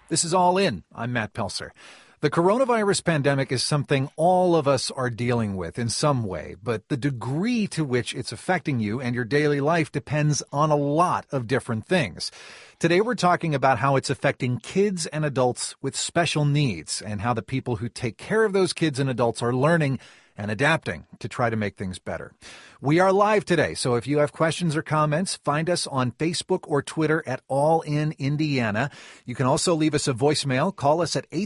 This is All In. I'm Matt Pelser. The coronavirus pandemic is something all of us are dealing with in some way, but the degree to which it's affecting you and your daily life depends on a lot of different things. Today we're talking about how it's affecting kids and adults with special needs and how the people who take care of those kids and adults are learning and adapting to try to make things better. We are live today, so if you have questions or comments, find us on Facebook or Twitter at All In Indiana. You can also leave us a voicemail. Call us at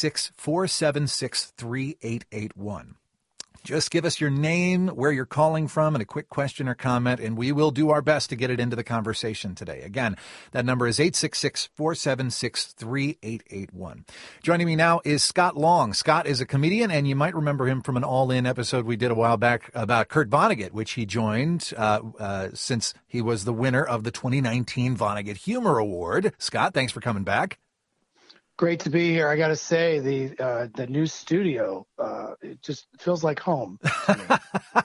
866-476-3881. Just give us your name, where you're calling from, and a quick question or comment, and we will do our best to get it into the conversation today. Again, that number is 866-476-3881. Joining me now is Scott Long. Scott is a comedian, and you might remember him from an All-In episode we did a while back about Kurt Vonnegut, which he joined since he was the winner of the 2019 Vonnegut Humor Award. Scott, thanks for coming back. Great to be here. I got to say, the new studio, it just feels like home to me.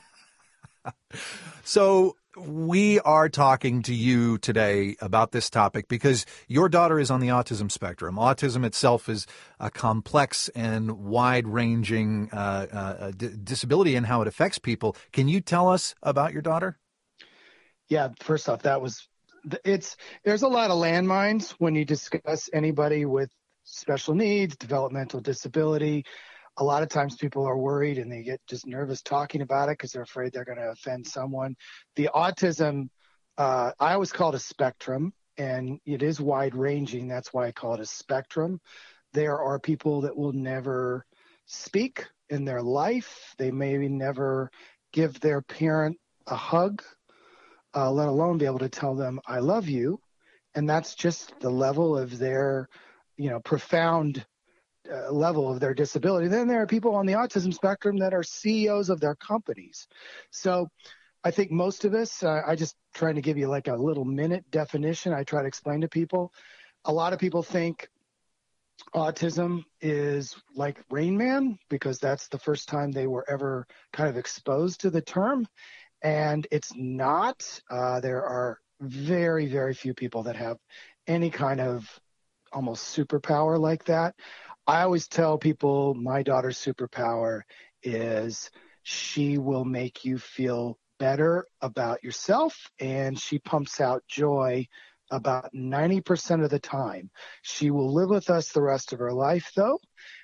So we are talking to you today about this topic because your daughter is on the autism spectrum. Autism itself is a complex and wide-ranging disability and how it affects people. Can you tell us about your daughter? Yeah, first off, there's a lot of landmines when you discuss anybody with special needs, developmental disability. A lot of times people are worried and they get just nervous talking about it because they're afraid they're going to offend someone. The autism, I always call it a spectrum, and it is wide ranging. That's why I call it a spectrum. There are people that will never speak in their life. They maybe never give their parent a hug, let alone be able to tell them, I love you. And that's just the level of their profound level of their disability. Then there are people on the autism spectrum that are CEOs of their companies. So I think most of us, I just trying to give you like a little minute definition. I try to explain to people. A lot of people think autism is like Rain Man because that's the first time they were ever kind of exposed to the term. And it's not. There are very, very few people that have any kind of almost superpower like that. I always tell people my daughter's superpower is she will make you feel better about yourself, and she pumps out joy about 90% of the time. She will live with us the rest of her life, though.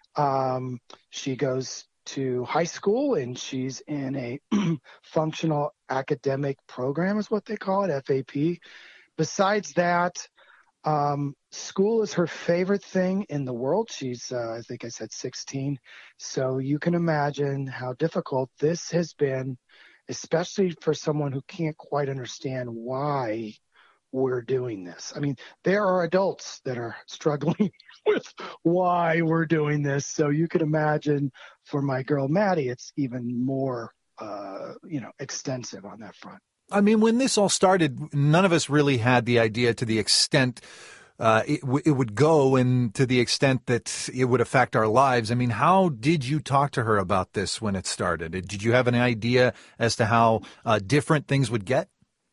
She goes to high school, and she's in a functional academic program is what they call it, FAP. Besides that, school is her favorite thing in the world. She's, I think I said 16. So you can imagine how difficult this has been, especially for someone who can't quite understand why we're doing this. I mean, there are adults that are struggling with why we're doing this. So you can imagine for my girl, Maddie, it's even more, extensive on that front. I mean, when this all started, none of us really had the idea to the extent it would go and to the extent that it would affect our lives. I mean, how did you talk to her about this when it started? Did you have an idea as to how different things would get?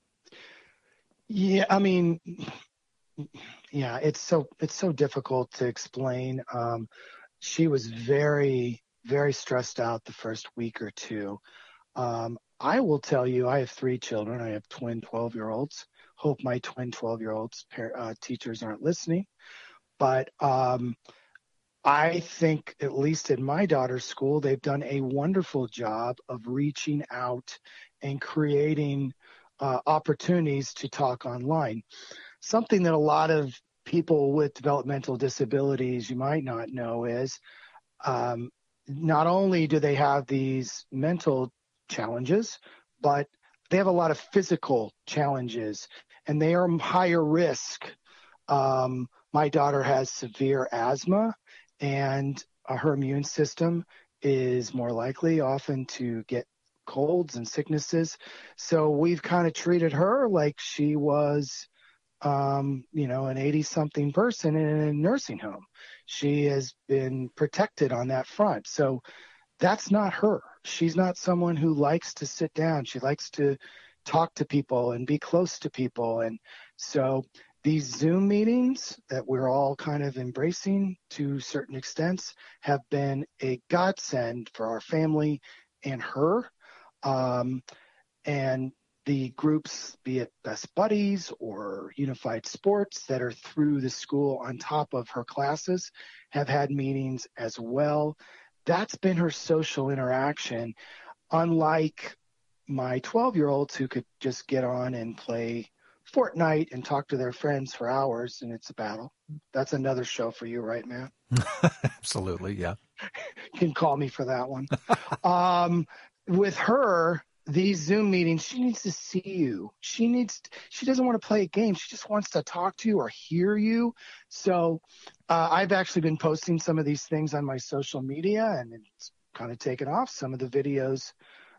Yeah, I mean, yeah, it's so difficult to explain. She was very, very stressed out the first week or two. I will tell you, I have 3 children. I have twin 12-year-olds. Hope my twin 12-year-olds teachers aren't listening. But I think, at least in my daughter's school, they've done a wonderful job of reaching out and creating opportunities to talk online. Something that a lot of people with developmental disabilities you might not know is not only do they have these mental challenges, but they have a lot of physical challenges, and they are higher risk. My daughter has severe asthma, and her immune system is more likely often to get colds and sicknesses. So we've kind of treated her like she was, an 80-something person in a nursing home. She has been protected on that front. So that's not her. She's not someone who likes to sit down. She likes to talk to people and be close to people. And so These Zoom meetings that we're all kind of embracing to certain extents have been a godsend for our family and her. And the groups, be it Best Buddies or Unified Sports that are through the school on top of her classes, have had meetings as well. That's been her social interaction, unlike my 12-year-olds who could just get on and play Fortnite and talk to their friends for hours, and it's a battle. That's another show for you, right, Matt? Absolutely, yeah. You can call me for that one. With her, these Zoom meetings, she needs to see you. She doesn't want to play a game. She just wants to talk to you or hear you. So I've actually been posting some of these things on my social media, and it's kind of taken off. Some of the videos,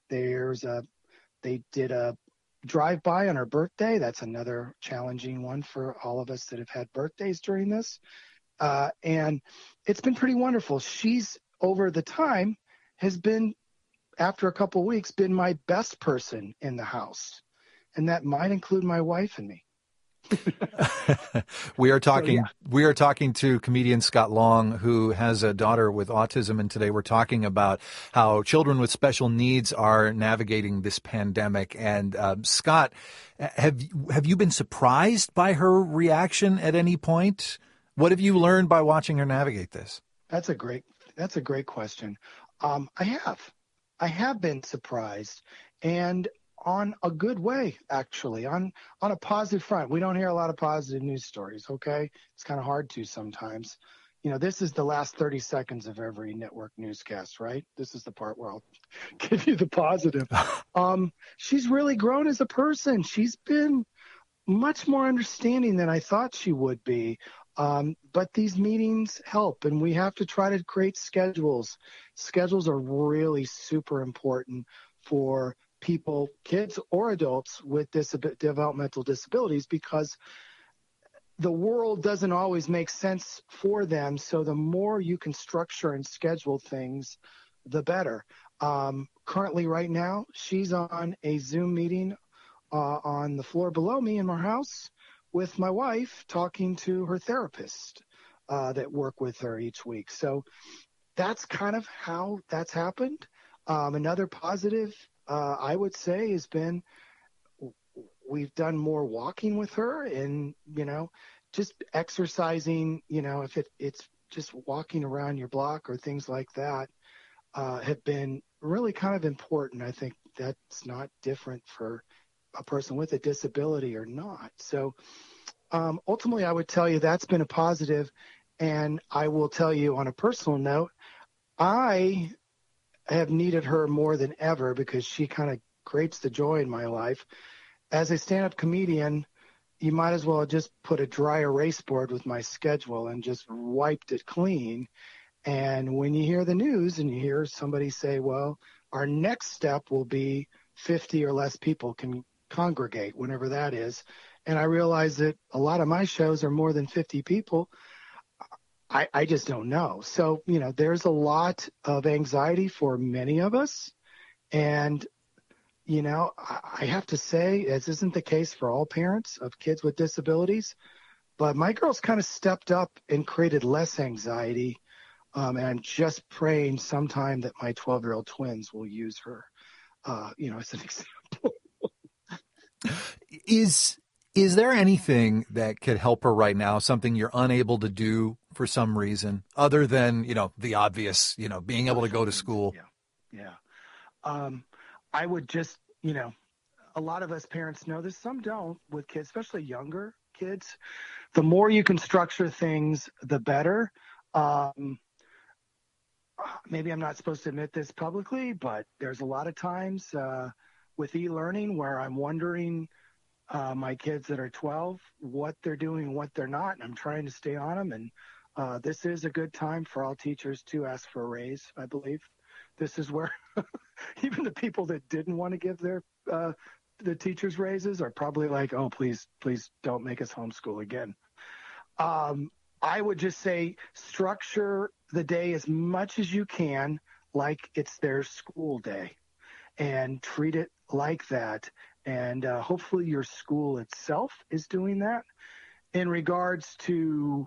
they did a drive-by on her birthday. That's another challenging one for all of us that have had birthdays during this. And it's been pretty wonderful. She's, over the time, has been, after a couple of weeks, been my best person in the house. And that might include my wife and me. We are talking to comedian Scott Long, who has a daughter with autism, and today we're talking about how children with special needs are navigating this pandemic. And Scott, have you been surprised by her reaction at any point? What have you learned by watching her navigate this? That's a great question. I have been surprised, and on a good way, actually, on a positive front. We don't hear a lot of positive news stories, okay? It's kind of hard to sometimes. This is the last 30 seconds of every network newscast, right? This is the part where I'll give you the positive. She's really grown as a person. She's been much more understanding than I thought she would be. But these meetings help, and we have to try to create schedules. Schedules are really super important for people, kids or adults with developmental disabilities, because the world doesn't always make sense for them. So the more you can structure and schedule things, the better. Currently, right now, she's on a Zoom meeting on the floor below me in my house with my wife, talking to her therapist that work with her each week. So that's kind of how that's happened. Another positive, I would say, has been we've done more walking with her, and, just exercising, if it's just walking around your block or things like that, have been really kind of important. I think that's not different for a person with a disability or not. So ultimately, I would tell you that's been a positive. And I will tell you on a personal note, I have needed her more than ever, because she kind of creates the joy in my life. As a stand-up comedian, you might as well just put a dry erase board with my schedule and just wiped it clean. And when you hear the news and you hear somebody say, well, our next step will be 50 or less people can congregate, whenever that is, and I realize that a lot of my shows are more than 50 people, I just don't know. So, there's a lot of anxiety for many of us. And, I have to say, this isn't the case for all parents of kids with disabilities, but my girl's kind of stepped up and created less anxiety. And I'm just praying sometime that my 12-year-old twins will use her, as an example. Is there anything that could help her right now, something you're unable to do for some reason, other than, the obvious, being able to go to school? Yeah. I would just, a lot of us parents know this, some don't, with kids, especially younger kids. The more you can structure things, the better. Maybe I'm not supposed to admit this publicly, but there's a lot of times with e-learning where I'm wondering, my kids that are 12, what they're doing and what they're not. And I'm trying to stay on them. And this is a good time for all teachers to ask for a raise, I believe. This is where even the people that didn't want to give their the teachers raises are probably like, oh, please don't make us homeschool again. I would just say structure the day as much as you can like it's their school day, and treat it like that. And hopefully your school itself is doing that. in regards to,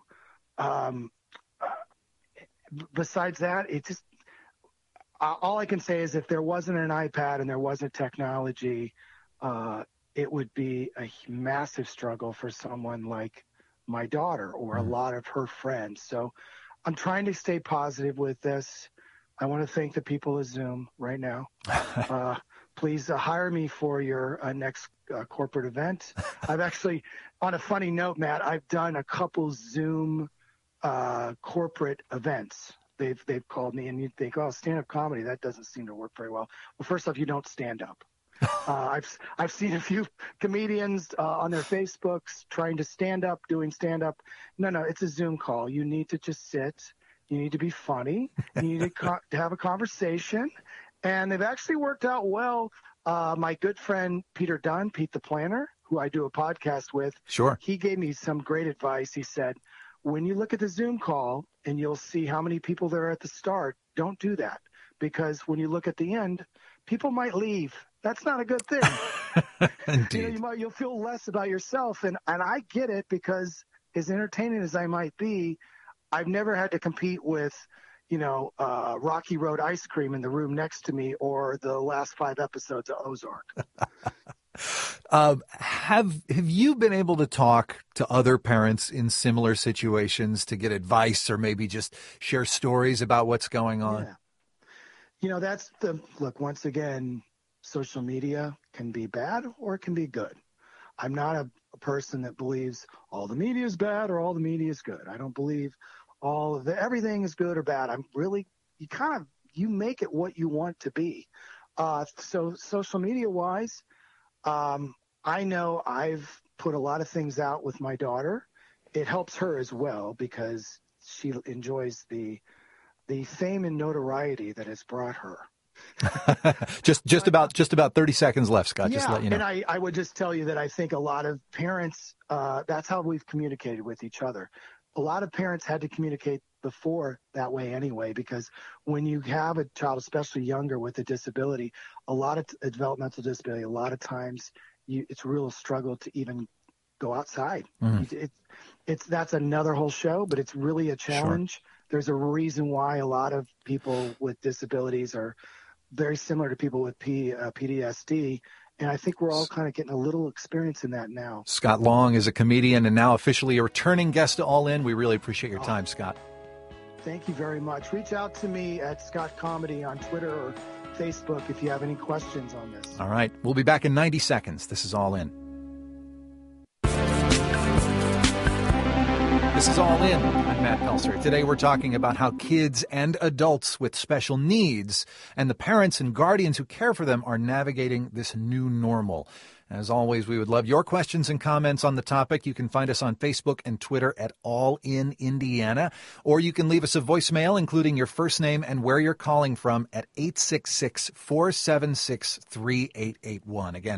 besides that, it just, all I can say is if there wasn't an iPad and there wasn't technology, it would be a massive struggle for someone like my daughter or a lot of her friends. So I'm trying to stay positive with this. I want to thank the people of Zoom right now. Please hire me for your next corporate event. I've actually, on a funny note, Matt, I've done a couple Zoom corporate events. They've called me, and you'd think, oh, stand-up comedy, that doesn't seem to work very well. Well, first off, you don't stand up. I've seen a few comedians on their Facebooks trying to stand up, doing stand-up. No, it's a Zoom call. You need to just sit. You need to be funny. You need to have a conversation. And they've actually worked out well. My good friend Peter Dunn, Pete the Planner, who I do a podcast with, Sure, he gave me some great advice. He said, when you look at the Zoom call and you'll see how many people there are at the start, don't do that. Because when you look at the end, people might leave. That's not a good thing. indeed. You'll feel less about yourself. And I get it, because as entertaining as I might be, I've never had to compete with, Rocky Road ice cream in the room next to me or the last 5 episodes of Ozark. Have you been able to talk to other parents in similar situations to get advice or maybe just share stories about what's going on? Yeah. That's look, once again, social media can be bad or it can be good. I'm not a person that believes all the media is bad or all the media is good. I don't believe everything is good or bad. I'm really, you make it what you want to be. So social media wise, I know I've put a lot of things out with my daughter. It helps her as well because she enjoys the fame and notoriety that has brought her. just about 30 seconds left, Scott. Just to let you know. And I would just tell you that I think a lot of parents, that's how we've communicated with each other. A lot of parents had to communicate before that way anyway, because when you have a child, especially younger with a disability, a developmental disability, a lot of times it's a real struggle to even go outside. That's another whole show, but it's really a challenge. Sure. There's a reason why a lot of people with disabilities are very similar to people with PTSD. And I think we're all kind of getting a little experience in that now. Scott Long is a comedian and now officially a returning guest to All In. We really appreciate your time, Scott. Thank you very much. Reach out to me at Scott Comedy on Twitter or Facebook if you have any questions on this. All right. We'll be back in 90 seconds. This is All In. This is All In. I'm Matt Pelser. Today we're talking about how kids and adults with special needs and the parents and guardians who care for them are navigating this new normal. As always, we would love your questions and comments on the topic. You can find us on Facebook and Twitter at All In Indiana, or you can leave us a voicemail, including your first name and where you're calling from, at 866-476-3881. Again,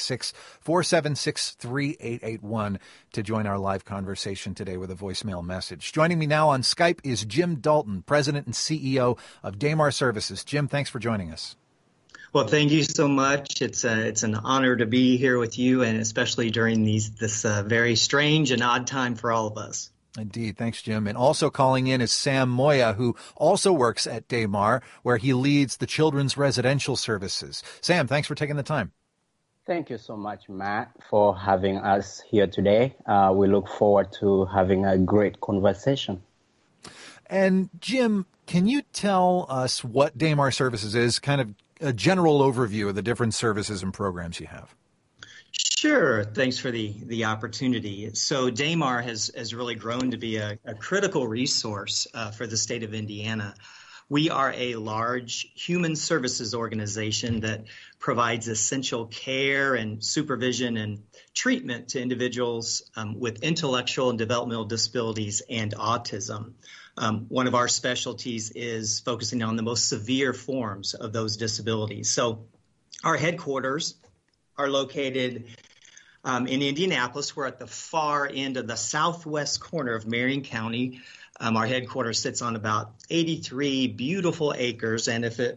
866-476-3881 to join our live conversation today with a voicemail message. Joining me now on Skype is Jim Dalton, President and CEO of Damar Services. Jim, thanks for joining us. Well, thank you so much. It's an honor to be here with you, and especially during this very strange and odd time for all of us. Indeed. Thanks, Jim. And also calling in is Sam Moya, who also works at Damar, where he leads the children's residential services. Sam, thanks for taking the time. Thank you so much, Matt, for having us here today. We look forward to having a great conversation. And Jim, can you tell us what Damar Services is, kind of a general overview of the different services and programs you have? Sure. Thanks for the opportunity. So Damar has really grown to be a critical resource for the state of Indiana. We are a large human services organization that provides essential care and supervision and treatment to individuals with intellectual and developmental disabilities and autism. One of our specialties is focusing on the most severe forms of those disabilities. So our headquarters are located in Indianapolis. We're at the far end of the southwest corner of Marion County. Our headquarters sits on about 83 beautiful acres. And if it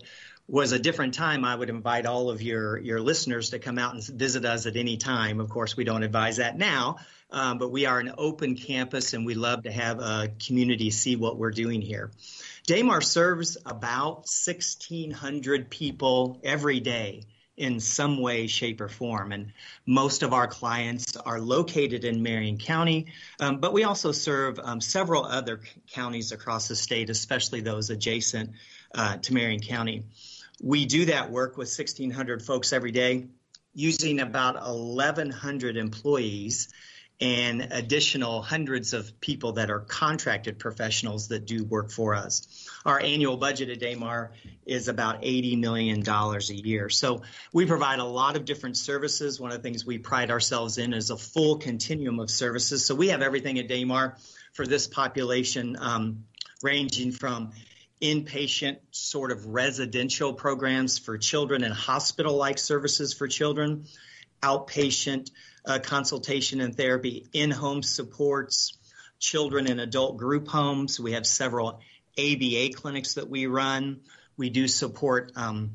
was a different time, I would invite all of your listeners to come out and visit us at any time. Of course, we don't advise that now, but we are an open campus, and we love to have a community see what we're doing here. Damar serves about 1,600 people every day in some way, shape, or form. And most of our clients are located in Marion County, but we also serve several other counties across the state, especially those adjacent to Marion County. We do that work with 1,600 folks every day, using about 1,100 employees and additional hundreds of people that are contracted professionals that do work for us. Our annual budget at Damar is about $80 million a year. So we provide a lot of different services. One of the things we pride ourselves in is a full continuum of services. So we have everything at Damar for this population, ranging from inpatient sort of residential programs for children and hospital-like services for children, outpatient consultation and therapy, in-home supports, children and adult group homes. We have several ABA clinics that we run. We do support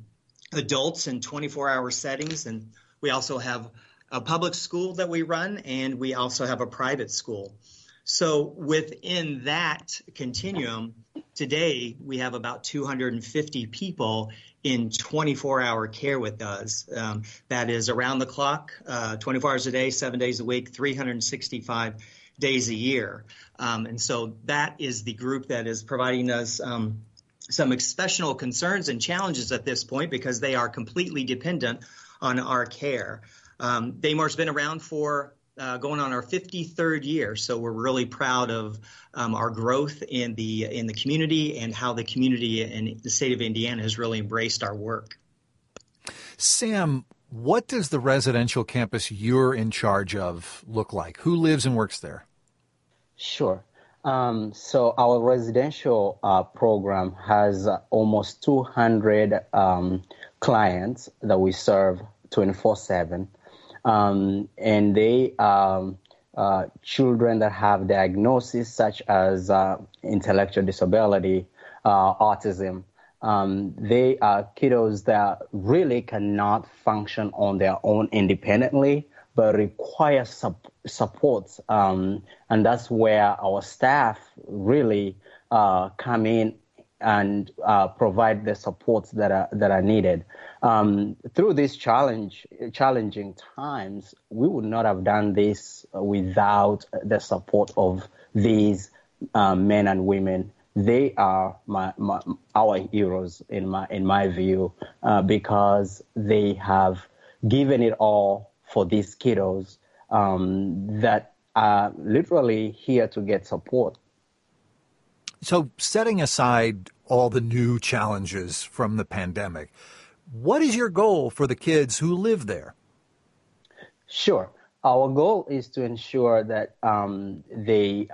adults in 24-hour settings, and we also have a public school that we run, and we also have a private school. So within that continuum, today we have about 250 people in 24-hour care with us. That is around the clock, 24 hours a day, 7 days a week, 365 days a year. And so that is the group that is providing us some exceptional concerns and challenges at this point, because they are completely dependent on our care. Damar's been around for going on our 53rd year, so we're really proud of our growth in the community and how the community in the state of Indiana has really embraced our work. Sam, what does the residential campus you're in charge of look like? Who lives and works there? Sure. So our residential program has almost 200 clients that we serve 24/7. And they children that have diagnoses such as intellectual disability, autism. They are kiddos that really cannot function on their own independently, but require support. And that's where our staff really come in and provide the supports that are needed. Through these challenging times, we would not have done this without the support of these men and women. They are our heroes in my view, because they have given it all for these kiddos that are literally here to get support. So setting aside all the new challenges from the pandemic, what is your goal for the kids who live there? Sure. Our goal is to ensure that they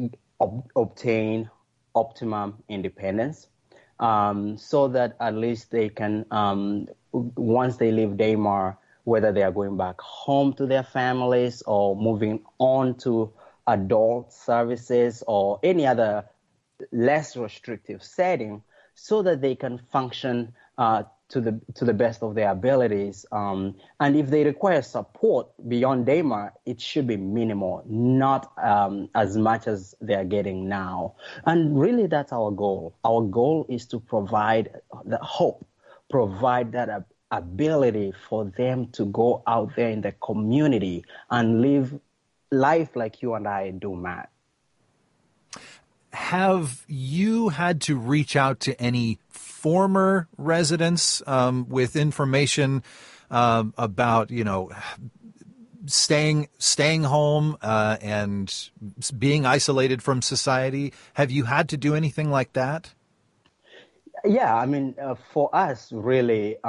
obtain optimum independence, so that at least they can, once they leave Damar, whether they are going back home to their families or moving on to adult services or any other less restrictive setting, so that they can function to the best of their abilities. And if they require support beyond Damar, it should be minimal, not as much as they are getting now. And really, that's our goal. Our goal is to provide the hope, provide that ability for them to go out there in the community and live life like you and I do, Matt. Have you had to reach out to any former residents with information about, staying home and being isolated from society? Have you had to do anything like that? Yeah, I mean, for us, really,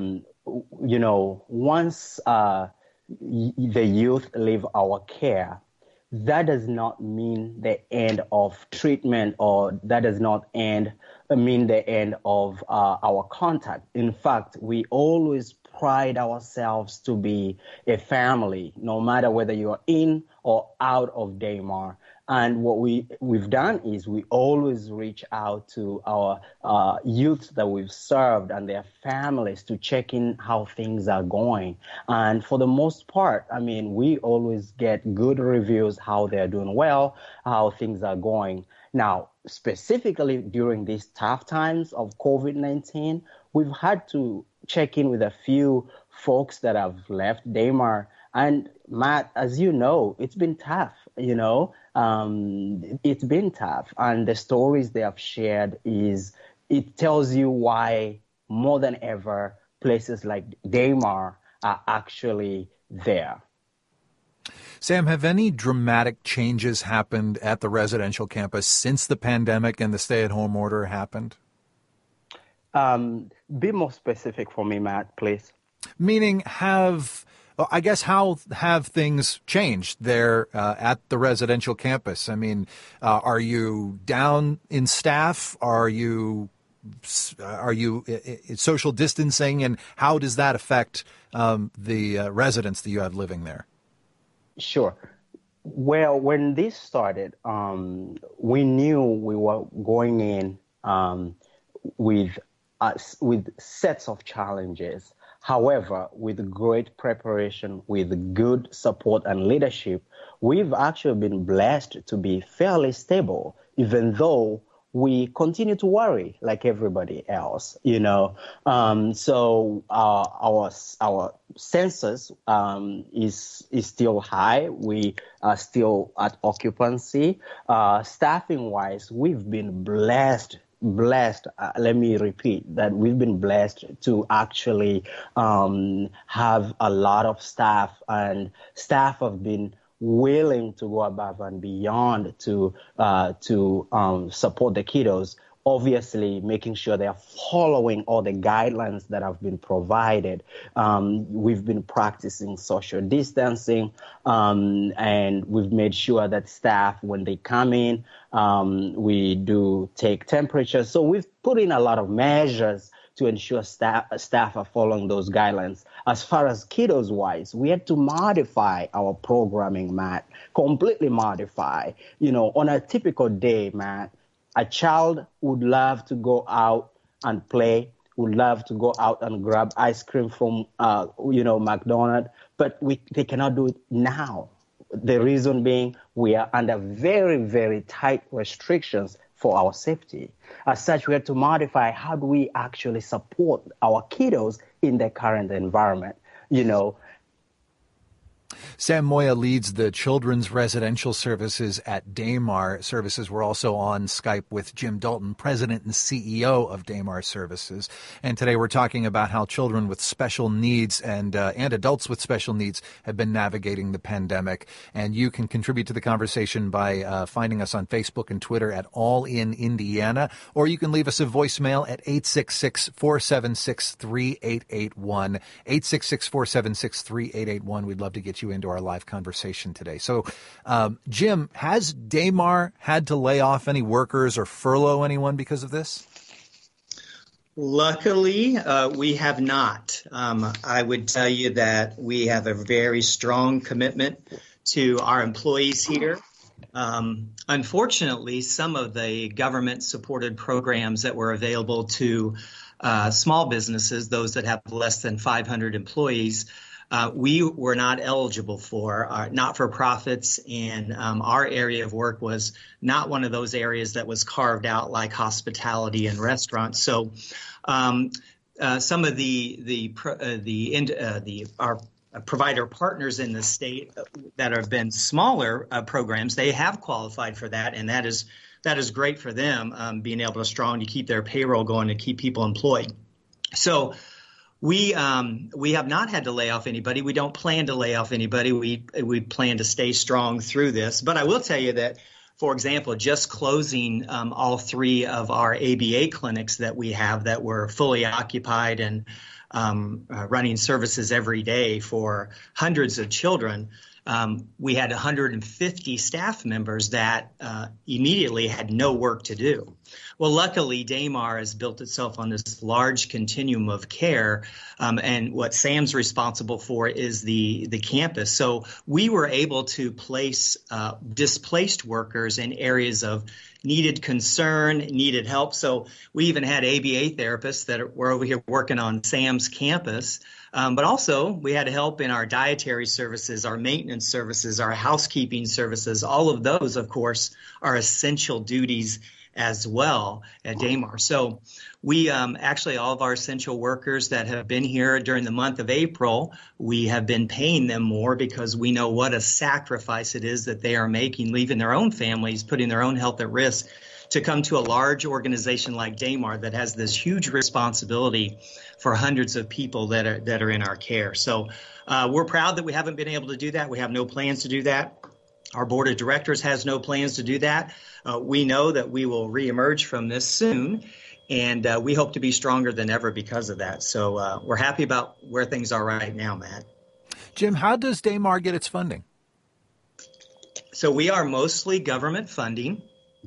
once the youth leave our care, that does not mean the end of treatment, or that does not mean the end of our contact. In fact, we always pride ourselves to be a family, no matter whether you're in or out of Damar. And what we've done is we always reach out to our youth that we've served and their families to check in how things are going. And for the most part, I mean, we always get good reviews, how they're doing well, how things are going. Now, specifically during these tough times of COVID-19, we've had to check in with a few folks that have left Daymar. And Matt, as you know, it's been tough, it's been tough. And the stories they have shared it tells you why more than ever places like Daymar are actually there. Sam, have any dramatic changes happened at the residential campus since the pandemic and the stay-at-home order happened? Be more specific for me, Matt, please. Meaning how have things changed there at the residential campus? I mean, are you down in staff? Are you social distancing? And how does that affect the residents that you have living there? Sure. Well, when this started, we knew we were going in with sets of challenges. However, with great preparation, with good support and leadership, we've actually been blessed to be fairly stable, even though we continue to worry like everybody else, So our census is still high. We are still at occupancy. Staffing wise, we've been blessed. Let me repeat that we've been blessed to actually have a lot of staff, and staff have been willing to go above and beyond to support the kiddos, obviously making sure they are following all the guidelines that have been provided. We've been practicing social distancing, and we've made sure that staff, when they come in, we do take temperatures. So we've put in a lot of measures to ensure staff are following those guidelines. As far as kiddos wise, we had to modify our programming, Matt, completely modify. On a typical day, Matt, a child would love to go out and play, would love to go out and grab ice cream from, McDonald's, but they cannot do it now. The reason being we are under very, very tight restrictions for our safety. As such, we had to modify how do we actually support our kiddos in their current environment, Sam Moya leads the children's residential services at Daymar Services. We're also on Skype with Jim Dalton, president and CEO of Daymar Services. And today we're talking about how children with special needs and adults with special needs have been navigating the pandemic. And you can contribute to the conversation by finding us on Facebook and Twitter at All in Indiana, or you can leave us a voicemail at 866-476-3881, 866-476-3881. We'd love to get you into our live conversation today. So, Jim, has Daymar had to lay off any workers or furlough anyone because of this? Luckily, we have not. I would tell you that we have a very strong commitment to our employees here. Unfortunately, some of the government-supported programs that were available to small businesses, those that have less than 500 employees, we were not eligible for, not-for-profits, and our area of work was not one of those areas that was carved out like hospitality and restaurants. So some of our provider partners in the state that have been smaller programs, they have qualified for that, and that is great for them, being able to keep their payroll going and keep people employed. So we have not had to lay off anybody. We don't plan to lay off anybody. We plan to stay strong through this. But I will tell you that, for example, just closing all 3 of our ABA clinics that we have that were fully occupied and running services every day for hundreds of children, we had 150 staff members that immediately had no work to do. Well, luckily, Daymar has built itself on this large continuum of care, and what Sam's responsible for is the campus. So we were able to place displaced workers in areas of needed concern, needed help. So we even had ABA therapists that were over here working on Sam's campus. But also we had help in our dietary services, our maintenance services, our housekeeping services. All of those, of course, are essential duties as well at Daymar. So we actually, all of our essential workers that have been here during the month of April, we have been paying them more because we know what a sacrifice it is that they are making, leaving their own families, putting their own health at risk to come to a large organization like Daymar that has this huge responsibility for hundreds of people that are in our care. So we're proud that we haven't been able to do that. We have no plans to do that. Our board of directors has no plans to do that. We know that we will reemerge from this soon, and we hope to be stronger than ever because of that. So we're happy about where things are right now, Matt. Jim, how does Daymar get its funding? So we are mostly government funding.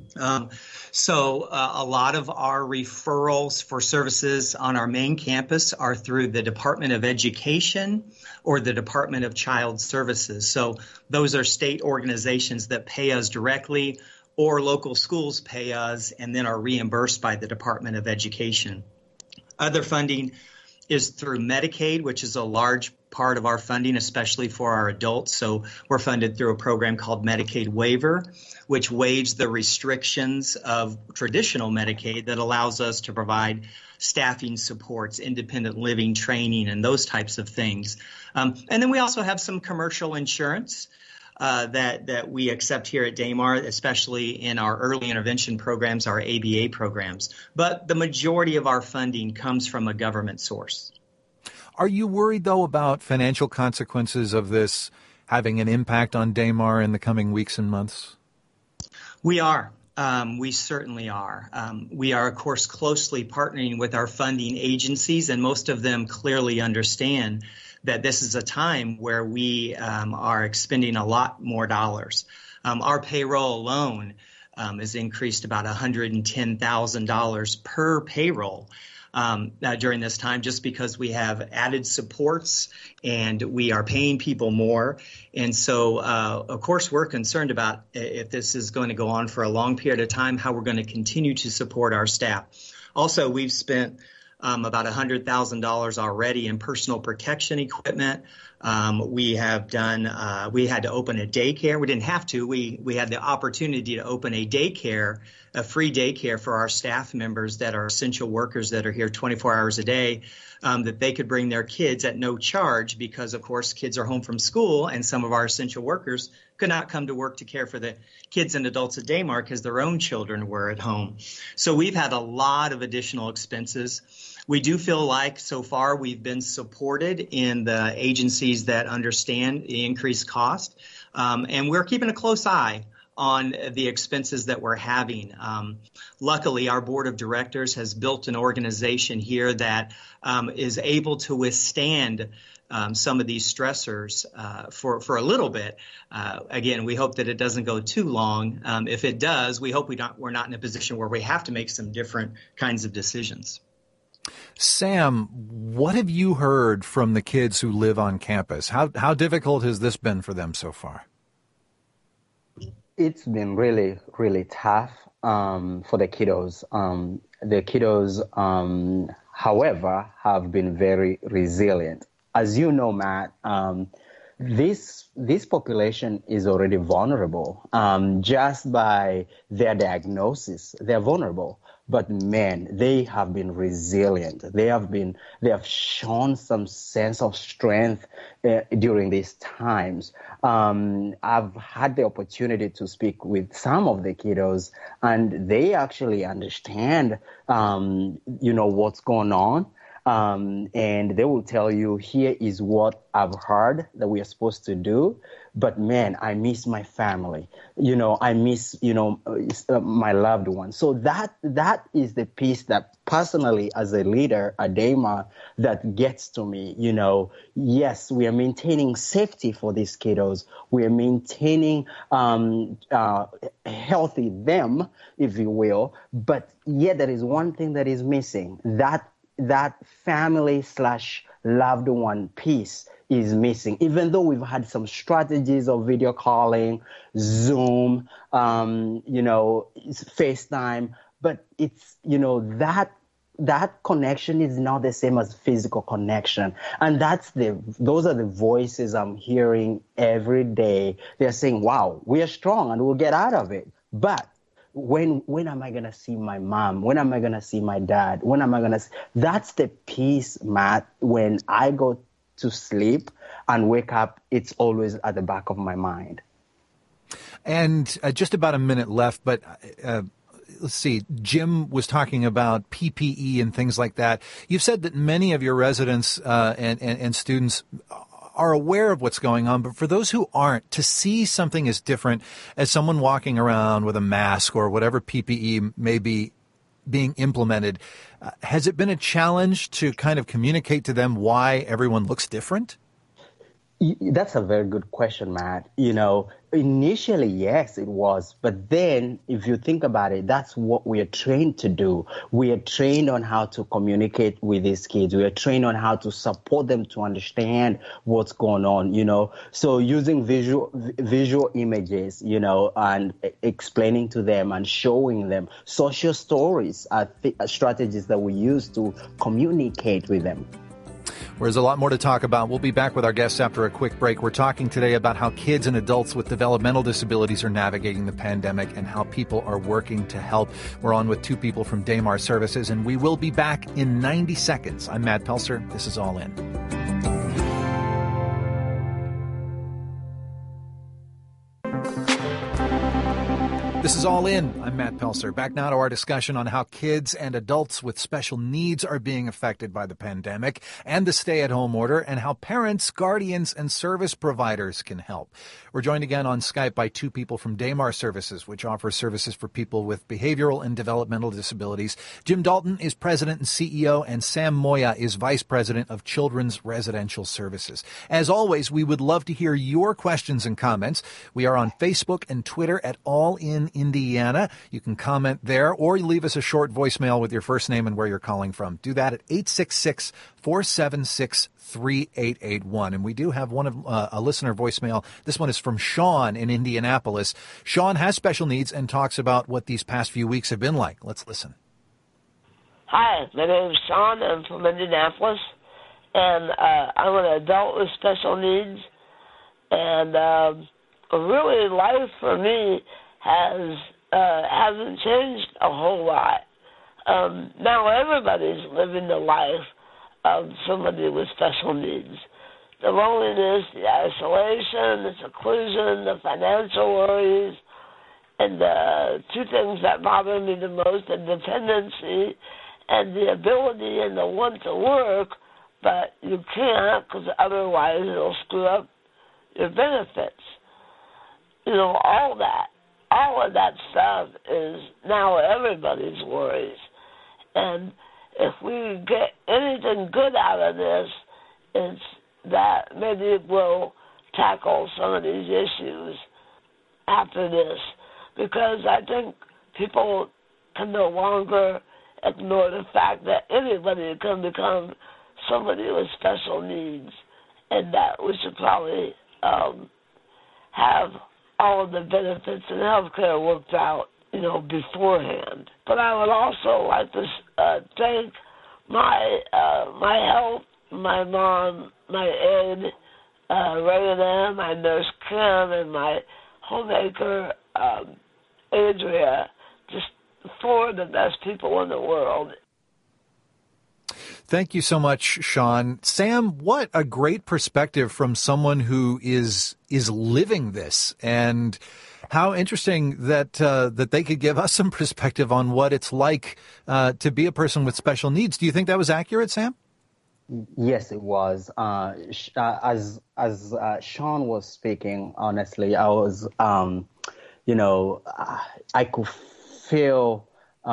So a lot of our referrals for services on our main campus are through the Department of Education or the Department of Child Services. So those are state organizations that pay us directly, or local schools pay us and then are reimbursed by the Department of Education. Other funding is through Medicaid, which is a large part of our funding, especially for our adults. So we're funded through a program called Medicaid Waiver, which waives the restrictions of traditional Medicaid that allows us to provide staffing supports, independent living training, and those types of things. And then we also have some commercial insurance that we accept here at Daymar, especially in our early intervention programs, our ABA programs. But the majority of our funding comes from a government source. Are you worried, though, about financial consequences of this having an impact on Daymar in the coming weeks and months? We are. We certainly are. We are, of course, closely partnering with our funding agencies, and most of them clearly understand that this is a time where we are expending a lot more dollars. Our payroll alone has increased about $110,000 per payroll during this time, just because we have added supports and we are paying people more. And so, of course, we're concerned about if this is going to go on for a long period of time, how we're going to continue to support our staff. Also, we've spent about $100,000 already in personal protection equipment. We have done, we had to open a daycare. We didn't have to. We had the opportunity to open a daycare, a free daycare for our staff members that are essential workers that are here 24 hours a day, that they could bring their kids at no charge because, of course, kids are home from school and some of our essential workers could not come to work to care for the kids and adults at Daymar because their own children were at home. So we've had a lot of additional expenses. We do feel like so far we've been supported in the agencies that understand the increased cost, and we're keeping a close eye on the expenses that we're having. Luckily, our board of directors has built an organization here that is able to withstand some of these stressors for a little bit. Again, we hope that it doesn't go too long. If it does, we hope we're not in a position where we have to make some different kinds of decisions. Sam, what have you heard from the kids who live on campus? How difficult has this been for them so far? It's been really, really tough for the kiddos. The kiddos, however, have been very resilient. As you know, Matt, this population is already vulnerable. Just by their diagnosis, they're vulnerable. But man, they have been resilient. They have shown some sense of strength during these times. I've had the opportunity to speak with some of the kiddos, and they actually understand, what's going on. and they will tell you, here is what I've heard that we are supposed to do. But man, I miss my family. I miss, my loved ones. So that is the piece that personally, as a leader at Daymar, that gets to me. Yes, we are maintaining safety for these kiddos. We are maintaining healthy them, if you will. But yet there is one thing that is missing. That family/loved one piece is missing. Even though we've had some strategies of video calling, Zoom, FaceTime, but it's, that connection is not the same as physical connection. And those are the voices I'm hearing every day. They're saying, wow, we are strong and we'll get out of it. But when am I going to see my mom? When am I going to see my dad? When am I going to That's the piece, Matt, when I go to sleep and wake up, it's always at the back of my mind. And just about a minute left, but let's see, Jim was talking about PPE and things like that. You've said that many of your residents and students are aware of what's going on, but for those who aren't, to see something as different as someone walking around with a mask or whatever PPE may be being implemented, has it been a challenge to kind of communicate to them why everyone looks different? That's a very good question, Matt. Initially, yes, it was. But then if you think about it, that's what we are trained to do. We are trained on how to communicate with these kids. We are trained on how to support them to understand what's going on, So using visual images, and explaining to them and showing them social stories are strategies that we use to communicate with them. There's a lot more to talk about. We'll be back with our guests after a quick break. We're talking today about how kids and adults with developmental disabilities are navigating the pandemic and how people are working to help. We're on with two people from Daymar Services, and we will be back in 90 seconds. I'm Matt Pelser. This is All In. This is All In. I'm Matt Pelser. Back now to our discussion on how kids and adults with special needs are being affected by the pandemic and the stay-at-home order, and how parents, guardians, and service providers can help. We're joined again on Skype by two people from Daymar Services, which offers services for people with behavioral and developmental disabilities. Jim Dalton is president and CEO, and Sam Moya is vice president of Children's Residential Services. As always, we would love to hear your questions and comments. We are on Facebook and Twitter at All In Indiana. You can comment there, or you leave us a short voicemail with your first name and where you're calling from. Do that at 866-476-3881. And we do have a listener voicemail. This one is from Sean in Indianapolis. Sean has special needs and talks about what these past few weeks have been like. Let's listen. Hi, my name is Sean. I'm from Indianapolis, and I'm an adult with special needs. And really, life for me hasn't changed a whole lot. Now everybody's living the life of somebody with special needs. The loneliness, the isolation, the seclusion, the financial worries, and the two things that bother me the most, the dependency and the ability and the want to work, but you can't because otherwise it'll screw up your benefits. All of that stuff is now everybody's worries. And if we get anything good out of this, it's that maybe we'll tackle some of these issues after this. Because I think people can no longer ignore the fact that anybody can become somebody with special needs, and that we should probably have all of the benefits in healthcare worked out, beforehand. But I would also like to thank my health, my mom, my aide, Rayanne, my nurse Kim, and my homemaker Adria, just four of the best people in the world. Thank you so much, Sean. Sam, what a great perspective from someone who is living this, and how interesting that they could give us some perspective on what it's like to be a person with special needs. Do you think that was accurate, Sam? Yes, it was. As Sean was speaking, honestly, I was, I could feel,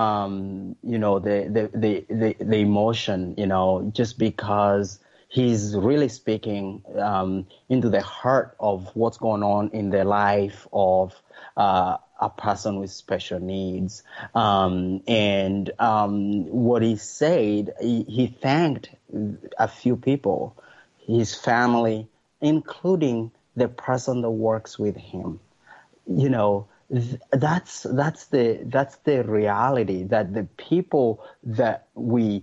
the emotion, just because he's really speaking into the heart of what's going on in the life of a person with special needs. And what he said, he thanked a few people, his family, including the person that works with him. That's the reality, that the people that we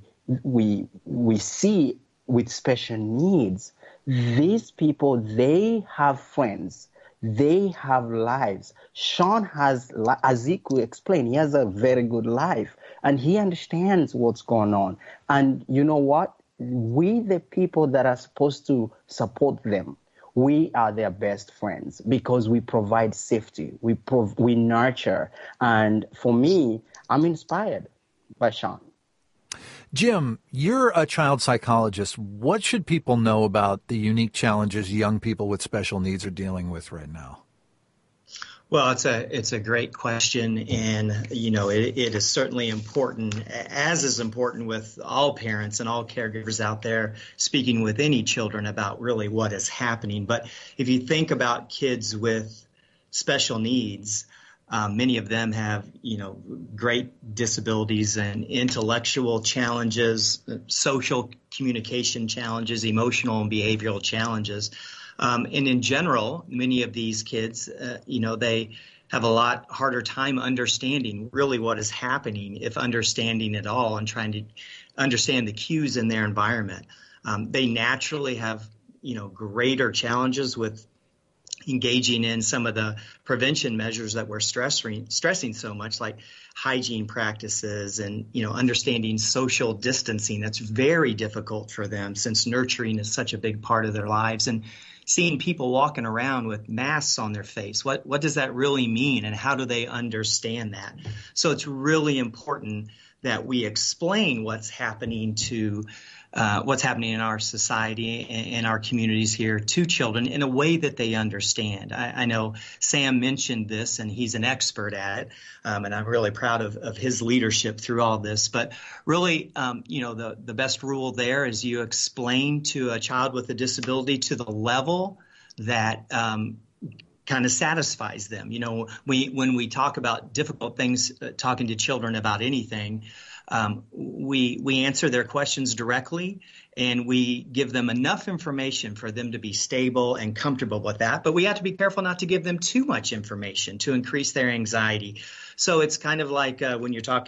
see with special needs, these people, they have friends, they have lives. Sean has, as Ziku explained, he has a very good life, and he understands what's going on. And you know what? We, the people that are supposed to support them, we are their best friends because we provide safety, we nurture. And for me, I'm inspired by Sean. Jim, you're a child psychologist. What should people know about the unique challenges young people with special needs are dealing with right now? Well, it's a great question, and it is certainly important, as is important with all parents and all caregivers out there speaking with any children about really what is happening. But if you think about kids with special needs, many of them have, great disabilities and intellectual challenges, social communication challenges, emotional and behavioral challenges. And in general, many of these kids, they have a lot harder time understanding really what is happening, if understanding at all, and trying to understand the cues in their environment. They naturally have, greater challenges with engaging in some of the prevention measures that we're stressing so much, like hygiene practices and, understanding social distancing. That's very difficult for them since nurturing is such a big part of their lives. And seeing people walking around with masks on their face, what does that really mean, and how do they understand that? So it's really important that we explain what's happening in our society and our communities here to children in a way that they understand. I know Sam mentioned this, and he's an expert at it, and I'm really proud of his leadership through all this. But really, the best rule there is you explain to a child with a disability to the level that kind of satisfies them. When we talk about difficult things, talking to children about anything, we answer their questions directly, and we give them enough information for them to be stable and comfortable with that. But we have to be careful not to give them too much information to increase their anxiety. So it's kind of like when you talk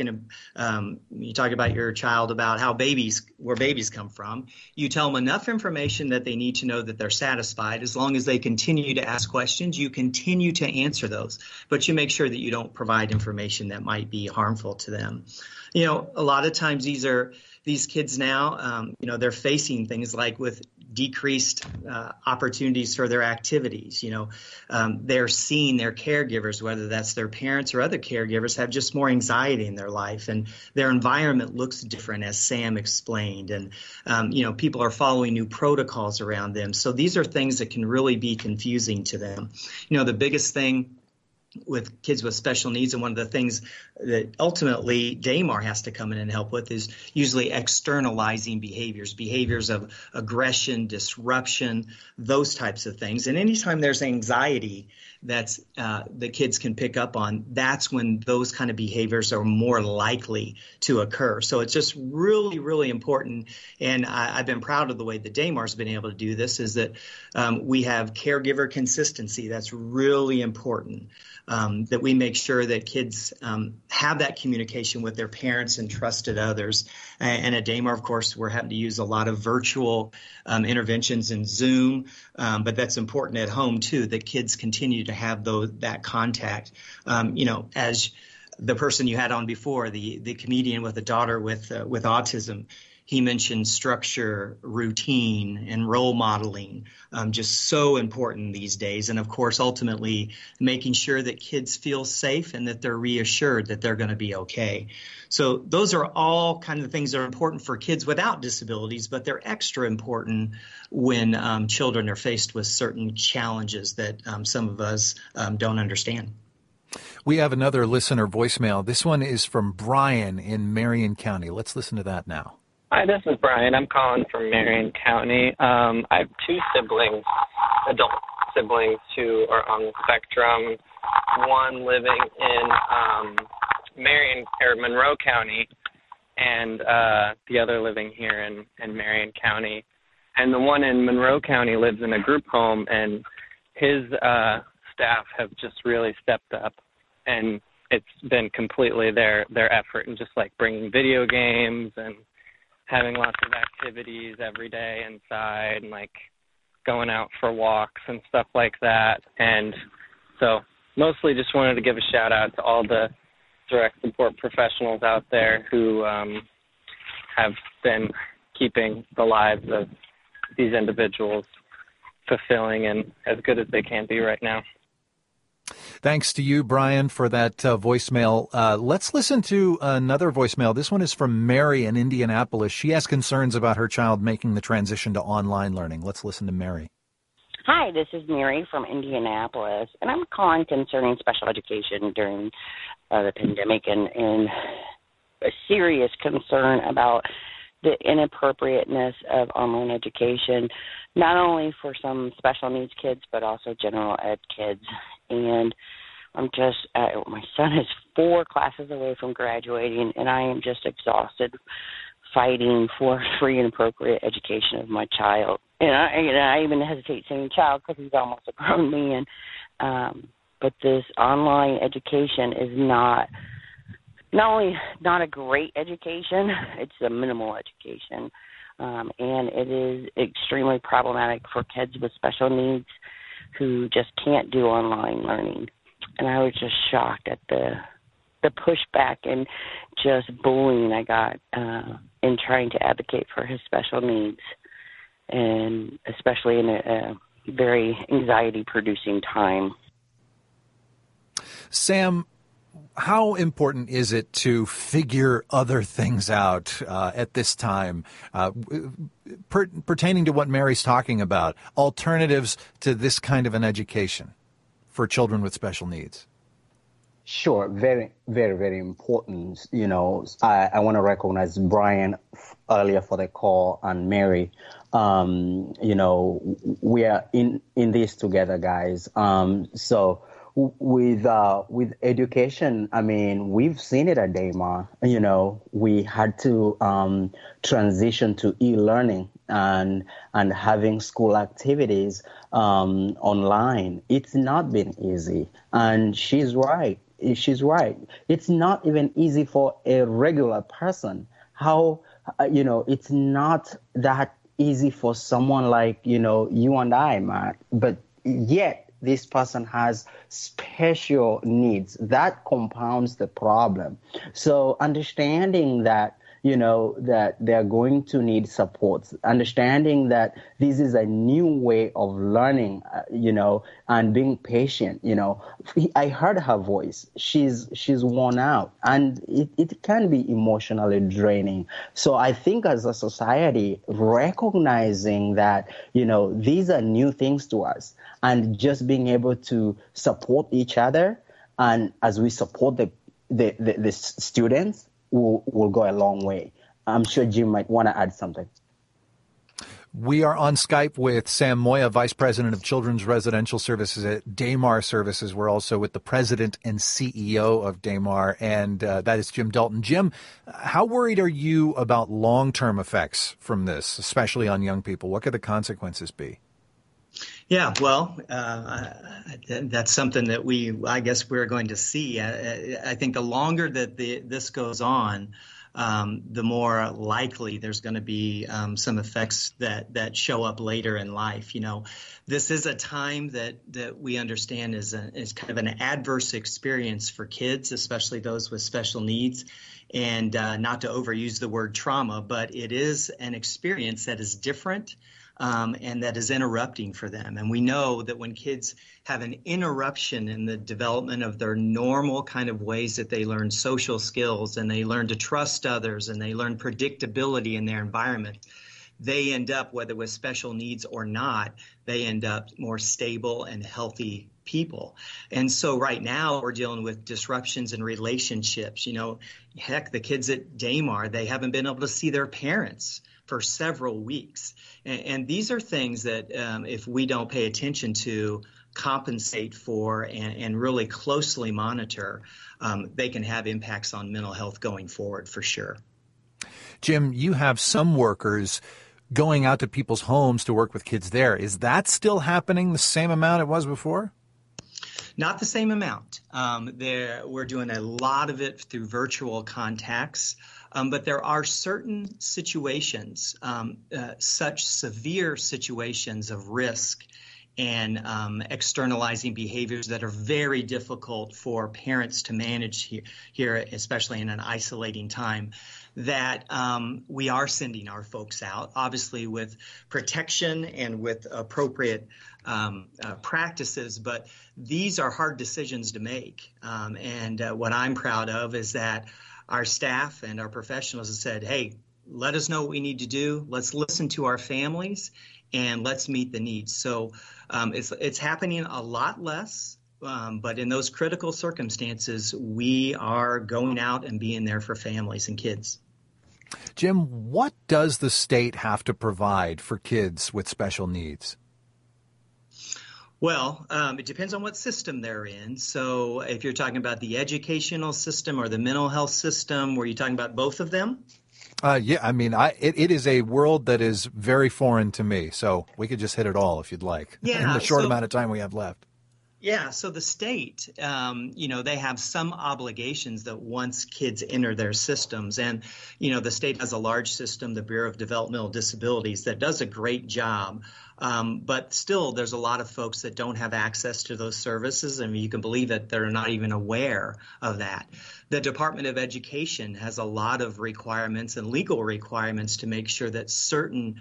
about your child about where babies come from, you tell them enough information that they need to know that they're satisfied. As long as they continue to ask questions, you continue to answer those, but you make sure that you don't provide information that might be harmful to them. A lot of times these kids now, they're facing things like with decreased opportunities for their activities. They're seeing their caregivers, whether that's their parents or other caregivers, have just more anxiety in their life, and their environment looks different, as Sam explained. And, people are following new protocols around them. So these are things that can really be confusing to them. The biggest thing with kids with special needs, and one of the things that ultimately Damar has to come in and help with, is usually externalizing behaviors of aggression, disruption, those types of things. And anytime there's anxiety that's the kids can pick up on, that's when those kind of behaviors are more likely to occur. So it's just really, really important. And I've been proud of the way that Damar's been able to do this, is that we have caregiver consistency. That's really important. That we make sure that kids have that communication with their parents and trusted others. And at Damar, of course, we're having to use a lot of virtual interventions in Zoom, but that's important at home too, that kids continue to have that contact. As the person you had on before, the comedian with a daughter with autism, He mentioned structure, routine, and role modeling, just so important these days. And of course, ultimately, making sure that kids feel safe and that they're reassured that they're going to be okay. So those are all kind of things that are important for kids without disabilities, but they're extra important when children are faced with certain challenges that some of us don't understand. We have another listener voicemail. This one is from Brian in Marion County. Let's listen to that now. Hi, this is Brian. I'm calling from Marion County. I have two siblings, adult siblings who are on the spectrum. One living in Monroe County, and the other living here in Marion County. And the one in Monroe County lives in a group home, and his staff have just really stepped up, and it's been completely their effort, and just like bringing video games and having lots of activities every day inside, and like going out for walks and stuff like that. And so mostly just wanted to give a shout out to all the direct support professionals out there who have been keeping the lives of these individuals fulfilling and as good as they can be right now. Thanks to you, Brian, for that voicemail. Let's listen to another voicemail. This one is from Mary in Indianapolis. She has concerns about her child making the transition to online learning. Let's listen to Mary. Hi, this is Mary from Indianapolis, and I'm calling concerning special education during the pandemic and a serious concern about the inappropriateness of online education, not only for some special needs kids, but also general ed kids. And I'm just, my son is 4 classes away from graduating, and I am just exhausted fighting for free and appropriate education of my child. And I even hesitate saying child because he's almost a grown man. But this online education is not only not a great education, it's a minimal education. And it is extremely problematic for kids with special needs who just can't do online learning. And I was just shocked at the pushback and just bullying I got in trying to advocate for his special needs, and especially in a very anxiety-producing time. Sam, how important is it to figure other things out at this time pertaining to what Mary's talking about, alternatives to this kind of an education for children with special needs? Sure, very, very, very important. You know, I want to recognize Brian earlier for the call and Mary. You know, we are in this together, guys. So with education, I mean, we've seen it at Daymar. You know, we had to transition to e-learning and having school activities online. It's not been easy, and she's right. She's right. It's not even easy for a regular person. How, you know, it's not that easy for someone like, you know, you and I, Matt, but yet this person has special needs. That compounds the problem. So understanding that, you know, that they're going to need support, understanding that this is a new way of learning, you know, and being patient, you know. I heard her voice. She's worn out, and it can be emotionally draining. So I think as a society, recognizing that, you know, these are new things to us, and just being able to support each other, and as we support the students, will go a long way. I'm sure Jim might want to add something. We are on Skype with Sam Moya, Vice President of Children's Residential Services at Daymar Services. We're also with the President and CEO of Daymar, and that is Jim Dalton. Jim, how worried are you about long-term effects from this, especially on young people? What could the consequences be? Yeah, well, that's something that I guess we're going to see. I think the longer that this goes on, the more likely there's going to be some effects that show up later in life. This is a time that we understand is kind of an adverse experience for kids, especially those with special needs. And not to overuse the word trauma, but it is an experience that is different and that is interrupting for them. And we know that when kids have an interruption in the development of their normal kind of ways that they learn social skills and they learn to trust others and they learn predictability in their environment, they end up, whether with special needs or not, they end up more stable and healthy people. And so right now we're dealing with disruptions in relationships. Heck, the kids at Damar, they haven't been able to see their parents for several weeks. And these are things that if we don't pay attention to, compensate for, and really closely monitor, they can have impacts on mental health going forward for sure. Jim, you have some workers going out to people's homes to work with kids there. Is that still happening the same amount it was before? Not the same amount. We're doing a lot of it through virtual contacts, but there are certain situations, such severe situations of risk and externalizing behaviors that are very difficult for parents to manage here, especially in an isolating time, that we are sending our folks out, obviously with protection and with appropriate practices. But these are hard decisions to make. And what I'm proud of is that our staff and our professionals have said, hey, let us know what we need to do. Let's listen to our families and let's meet the needs. So it's happening a lot less. But in those critical circumstances, we are going out and being there for families and kids. Jim, what does the state have to provide for kids with special needs? Well, it depends on what system they're in. So if you're talking about the educational system or the mental health system, were you talking about both of them? Yeah, I mean, it is a world that is very foreign to me. So we could just hit it all if you'd like in the short amount of time we have left. Yeah, so the state, they have some obligations that once kids enter their systems. And, the state has a large system, the Bureau of Developmental Disabilities, that does a great job. But still, there's a lot of folks that don't have access to those services. I mean, you can believe that they're not even aware of that. The Department of Education has a lot of requirements and legal requirements to make sure that certain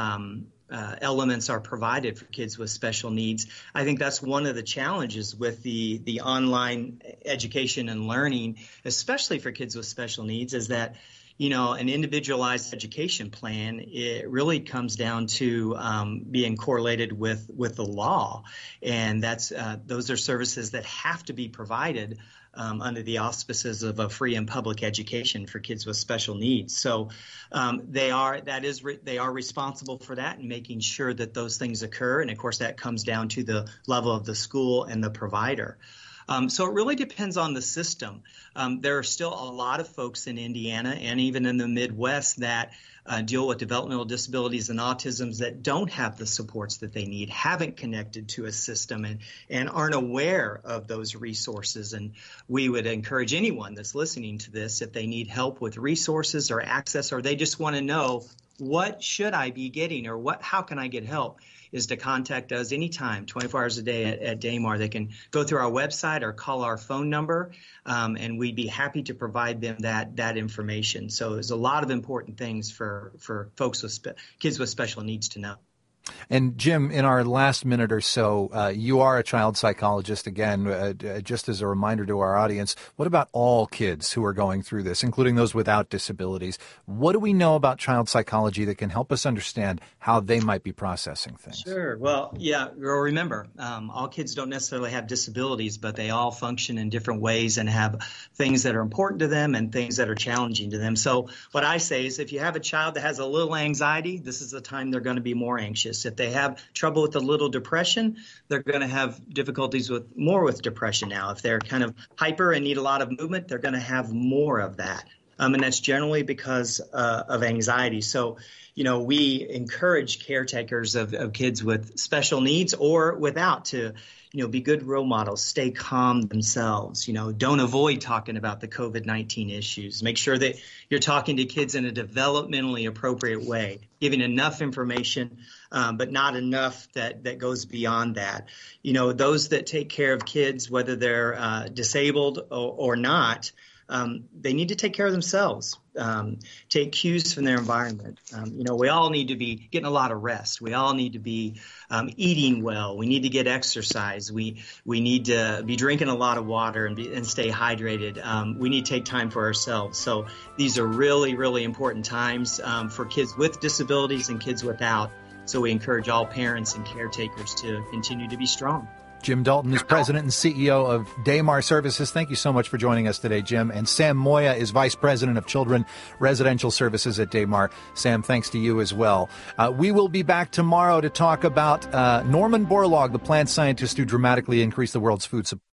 elements are provided for kids with special needs. I think that's one of the challenges with the online education and learning, especially for kids with special needs, is that an individualized education plan, it really comes down to being correlated with the law. And those are services that have to be provided under the auspices of a free and public education for kids with special needs. So they are responsible for that and making sure that those things occur. And of course, that comes down to the level of the school and the provider. So it really depends on the system. There are still a lot of folks in Indiana and even in the Midwest that deal with developmental disabilities and autisms that don't have the supports that they need, haven't connected to a system, and aren't aware of those resources. And we would encourage anyone that's listening to this, if they need help with resources or access, or they just want to know what should I be getting or how can I get help, is to contact us anytime, 24 hours a day at Damar. They can go through our website or call our phone number, and we'd be happy to provide them that information. So there's a lot of important things for folks with kids with special needs to know. And Jim, in our last minute or so, you are a child psychologist. Again, just as a reminder to our audience, what about all kids who are going through this, including those without disabilities? What do we know about child psychology that can help us understand how they might be processing things? Sure. Well, yeah, remember, all kids don't necessarily have disabilities, but they all function in different ways and have things that are important to them and things that are challenging to them. So what I say is, if you have a child that has a little anxiety, this is the time they're going to be more anxious. If they have trouble with a little depression, they're going to have difficulties with depression now. If they're kind of hyper and need a lot of movement, they're going to have more of that. and that's generally because of anxiety. So, we encourage caretakers of kids with special needs or without to, be good role models, stay calm themselves, don't avoid talking about the COVID-19 issues. Make sure that you're talking to kids in a developmentally appropriate way, giving enough information, but not enough that goes beyond that. Those that take care of kids, whether they're disabled or not, they need to take care of themselves, take cues from their environment. We all need to be getting a lot of rest. We all need to be eating well. We need to get exercise. We need to be drinking a lot of water and stay hydrated. We need to take time for ourselves. So these are really, really important times for kids with disabilities and kids without. So we encourage all parents and caretakers to continue to be strong. Jim Dalton is president and CEO of Daymar Services. Thank you so much for joining us today, Jim. And Sam Moya is vice president of Children Residential Services at Daymar. Sam, thanks to you as well. We will be back tomorrow to talk about Norman Borlaug, the plant scientist who dramatically increased the world's food supply.